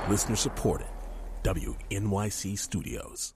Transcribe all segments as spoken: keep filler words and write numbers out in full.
Listener supported. W N Y C Studios.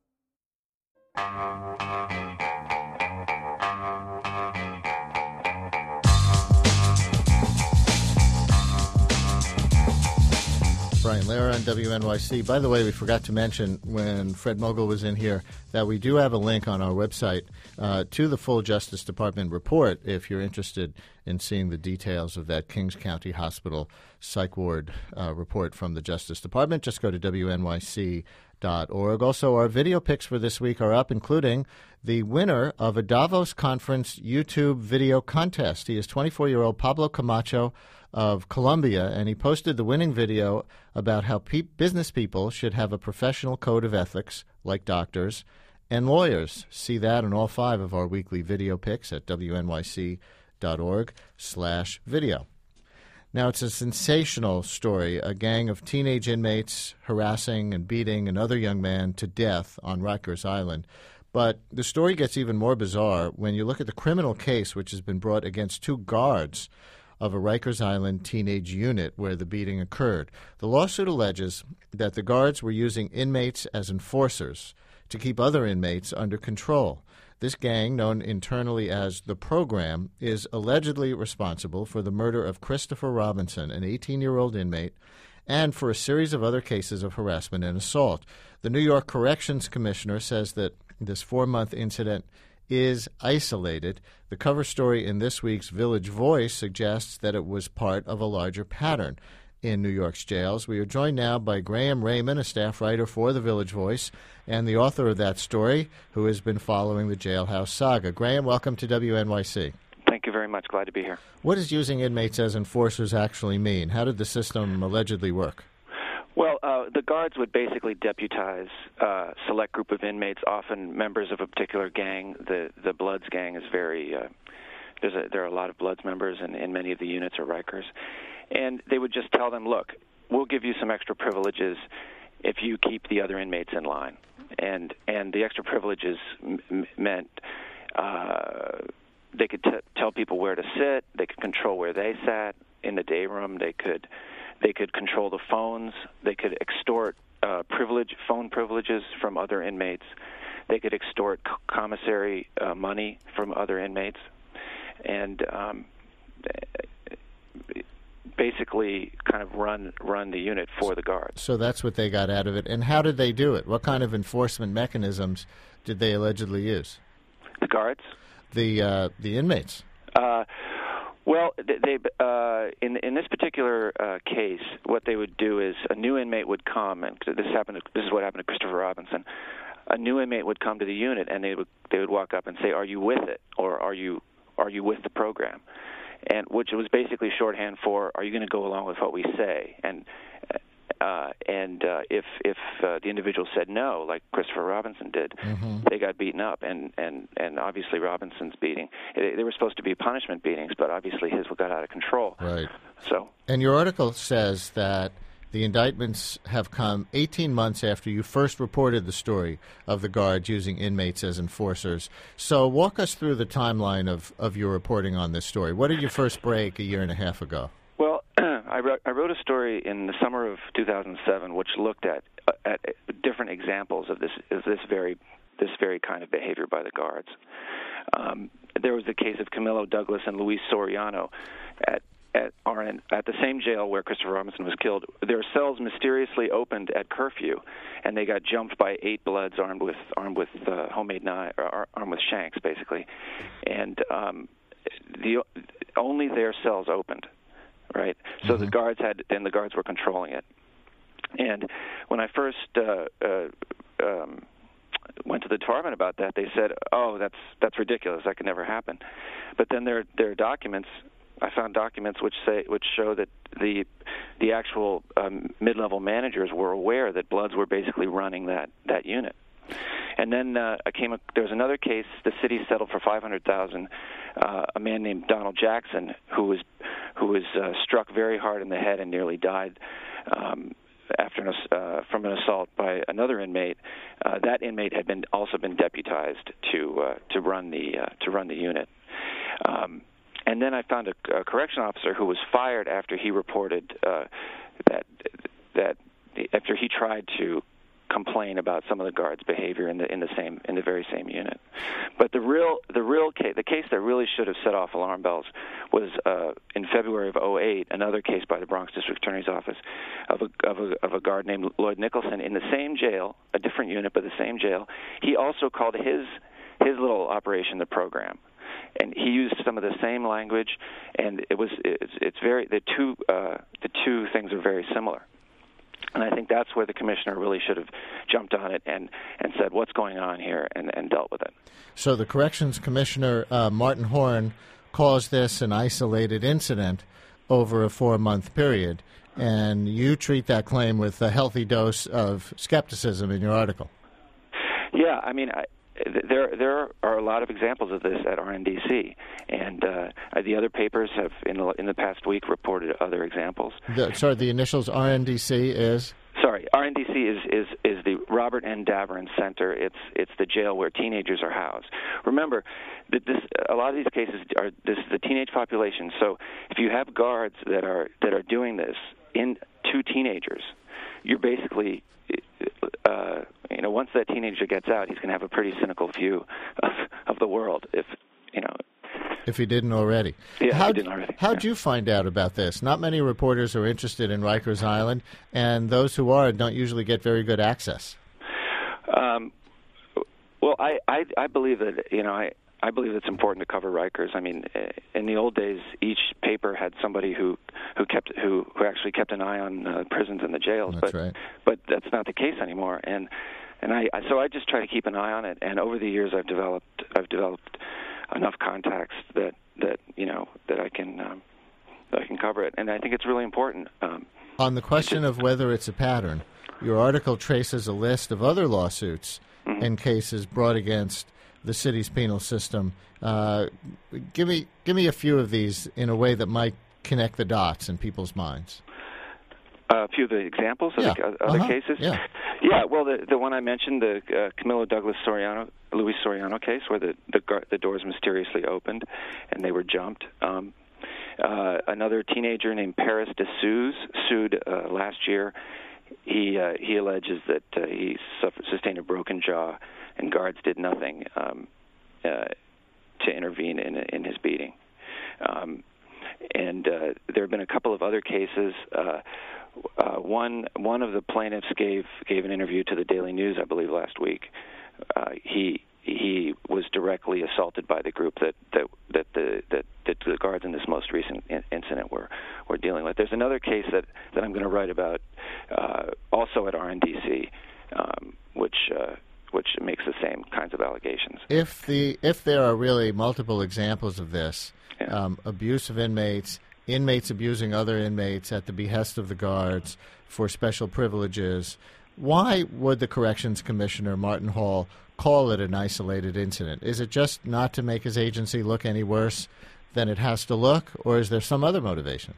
Brian Lehrer on W N Y C. By the way, we forgot to mention when Fred Mogul was in here that we do have a link on our website uh, to the full Justice Department report if you're interested in seeing the details of that Kings County Hospital Psych Ward uh, report from the Justice Department. Just go to W N Y C dot org. Also, our video picks for this week are up, including the winner of a Davos Conference YouTube video contest. He is twenty-four-year-old Pablo Camacho of Colombia, and he posted the winning video about how pe- business people should have a professional code of ethics, like doctors and lawyers. See that in all five of our weekly video picks at W N Y C dot org slash video. Now, it's a sensational story, a gang of teenage inmates harassing and beating another young man to death on Rikers Island. But the story gets even more bizarre when you look at the criminal case which has been brought against two guards of a Rikers Island teenage unit where the beating occurred. The lawsuit alleges that the guards were using inmates as enforcers to keep other inmates under control. This gang, known internally as The Program, is allegedly responsible for the murder of Christopher Robinson, an eighteen-year-old inmate, and for a series of other cases of harassment and assault. The New York Corrections Commissioner says that this four-month incident is isolated. The cover story in this week's Village Voice suggests that it was part of a larger pattern in New York's jails. We are joined now by Graham Raymond, a staff writer for the Village Voice, and the author of that story, who has been following the jailhouse saga. Graham, welcome to W N Y C. Thank you very much. Glad to be here. What does using inmates as enforcers actually mean? How did the system allegedly work? Well, uh, the guards would basically deputize a select group of inmates, often members of a particular gang. The the Bloods gang is very uh, there's a, there are a lot of Bloods members in, in many of the units or Rikers, and they would just tell them, look, we'll give you some extra privileges if you keep the other inmates in line, and and the extra privileges m- meant uh, they could t- tell people where to sit, they could control where they sat in the day room, they could. They could control the phones. They could extort uh, privilege, phone privileges from other inmates. They could extort c- commissary uh, money from other inmates, and um, basically kind of run run the unit for the guards. So that's what they got out of it. And how did they do it? What kind of enforcement mechanisms did they allegedly use? The guards? The uh, the inmates. Uh, Well, they, uh, in in this particular uh, case, what they would do is a new inmate would come, and this happened. To, this is what happened to Christopher Robinson. A new inmate would come to the unit, and they would they would walk up and say, "Are you with it, or are you are you with the program?" And which was basically shorthand for, "Are you going to go along with what we say?" And uh, and uh, if if uh, the individual said no, like Christopher Robinson did, mm-hmm. they got beaten up. And, and, and obviously Robinson's beating, they were supposed to be punishment beatings, but obviously his got out of control. Right. So. And your article says that the indictments have come eighteen months after you first reported the story of the guards using inmates as enforcers. So walk us through the timeline of, of your reporting on this story. What did you first break a year and a half ago? Well, I wrote, I wrote a story in the summer of two thousand seven, which looked at at different examples of this of this very this very kind of behavior by the guards. Um, there was the case of Camilo Douglas and Luis Soriano at at are in, at the same jail where Christopher Robinson was killed. Their cells mysteriously opened at curfew, and they got jumped by eight Bloods armed with armed with uh, homemade knives, or armed with shanks, basically, and um, the only their cells opened. Right, so mm-hmm. the guards had, and the guards were controlling it. And when I first uh, uh, um, went to the department about that, they said, "Oh, that's that's ridiculous. That could never happen." But then there there are documents. I found documents which say which show that the the actual um, mid-level managers were aware that Bloods were basically running that that unit. And then uh, I came. There was another case. The city settled for five hundred thousand. Uh, a man named Donald Jackson, who was who was uh, struck very hard in the head and nearly died um, after an, uh, from an assault by another inmate. Uh, that inmate had been also been deputized to uh, to run the uh, to run the unit. Um, and then I found a, a correction officer who was fired after he reported uh, that that. after he tried to complain about some of the guards' behavior in the in the same in the very same unit. But the real the real case the case that really should have set off alarm bells was uh, in February of oh eight, another case by the Bronx District Attorney's Office of a of a of a guard named Lloyd Nicholson in the same jail, a different unit but the same jail. He also called his his little operation the program. And he used some of the same language, and it was it's, it's very the two uh, the two things are very similar. And I think that's where the commissioner really should have jumped on it and, and said, what's going on here, and, and dealt with it. So the corrections commissioner, uh, Martin Horn, calls this an isolated incident over a four-month period, and you treat that claim with a healthy dose of skepticism in your article. Yeah, I mean, I, there there are a lot of examples of this at R N D C, and uh, the other papers have, in the, in the past week, reported other examples. The, sorry, the initials R N D C is? Sorry, R N D C is, is, is the Robert N. Daverin Center. It's it's the jail where teenagers are housed. Remember, that this a lot of these cases are this is the teenage population. So if you have guards that are that are doing this in to teenagers, you're basically uh, you know once that teenager gets out, he's going to have a pretty cynical view of, of the world. If you know. If he didn't already. Yeah, how'd, he didn't already. How'd yeah. you find out about this? Not many reporters are interested in Rikers Island, and those who are don't usually get very good access. Um, well, I, I, I believe that, you know, I, I believe it's important to cover Rikers. I mean, in the old days, each paper had somebody who, who kept who, who actually kept an eye on uh, prisons and the jails. That's but, right. But that's not the case anymore. And and I so I just try to keep an eye on it. And over the years, I've developed I've developed enough contacts that, that you know that I can um, that I can cover it, and I think it's really important. Um, On the question of whether it's a pattern, your article traces a list of other lawsuits mm-hmm. and cases brought against the city's penal system. Uh, give me give me a few of these in a way that might connect the dots in people's minds. A few of the examples of yeah. the other uh-huh. cases. Yeah. Yeah, well, the the one I mentioned, the uh, Camilo Douglas Soriano, Luis Soriano case, where the the, the doors mysteriously opened and they were jumped. Um, uh, another teenager named Paris DeSouza sued uh, last year. He uh, he alleges that uh, he suffered, sustained a broken jaw, and guards did nothing um, uh, to intervene in in his beating. Um, and uh, there have been a couple of other cases. Uh, Uh, one one of the plaintiffs gave gave an interview to the Daily News, I believe, last week. Uh, he he was directly assaulted by the group that that that the that, that the guards in this most recent in, incident were were dealing with. There's another case that, that I'm going to write about, uh, also at R N D C, um, which uh, which makes the same kinds of allegations. If the if there are really multiple examples of this, yeah. um, abuse of inmates. Inmates abusing other inmates at the behest of the guards for special privileges, why would the Corrections Commissioner, Martin Hall, call it an isolated incident? Is it just not to make his agency look any worse than it has to look, or is there some other motivation?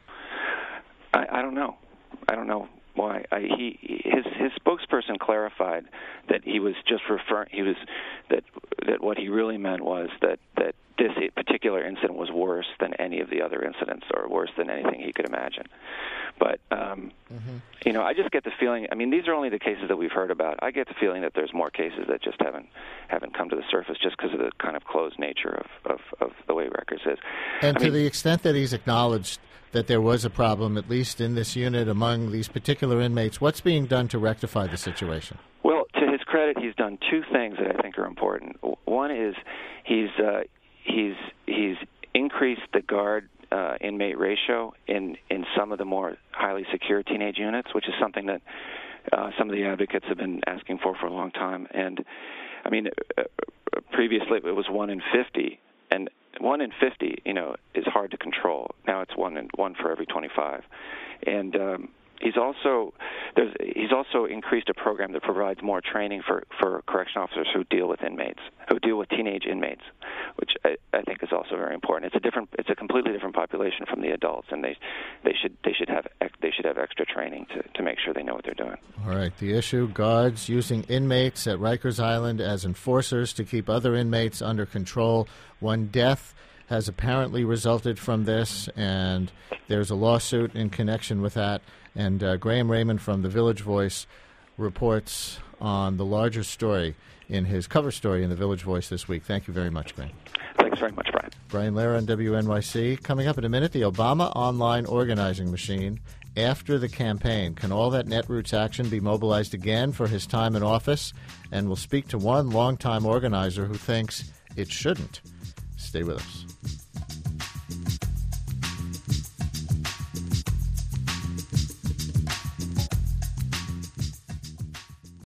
I, I don't know. I don't know why. I, he his his spokesperson clarified that he was just referring. He was that that what he really meant was that that. This particular incident was worse than any of the other incidents, or worse than anything he could imagine. But, um, mm-hmm. you know, I just get the feeling, I mean, these are only the cases that we've heard about. I get the feeling that there's more cases that just haven't haven't come to the surface just because of the kind of closed nature of, of, of the way Rikers is. And I to mean, the extent that he's acknowledged that there was a problem, at least in this unit, among these particular inmates, what's being done to rectify the situation? Well, to his credit, he's done two things that I think are important. One is he's... Uh, He's he's increased the guard uh, inmate ratio in, in some of the more highly secure teenage units, which is something that uh, some of the advocates have been asking for for a long time. And I mean, uh, previously it was one in fifty, and one in fifty, you know, is hard to control. Now it's one in one for every twenty-five, and um, He's also there's he's also increased a program that provides more training for, for correction officers who deal with inmates, who deal with teenage inmates, which I, I think is also very important. It's a different, it's a completely different population from the adults, and they they should they should have they should have extra training to, to make sure they know what they're doing. All right, the issue: guards using inmates at Rikers Island as enforcers to keep other inmates under control. One death has apparently resulted from this, and there's a lawsuit in connection with that. And uh, Graham Raymond from the Village Voice reports on the larger story in his cover story in the Village Voice this week. Thank you very much, Graham. Thanks very much, Brian. Brian Lehrer on W N Y C. Coming up in a minute, the Obama online organizing machine after the campaign. Can all that Netroots action be mobilized again for his time in office? And we'll speak to one longtime organizer who thinks it shouldn't. Stay with us.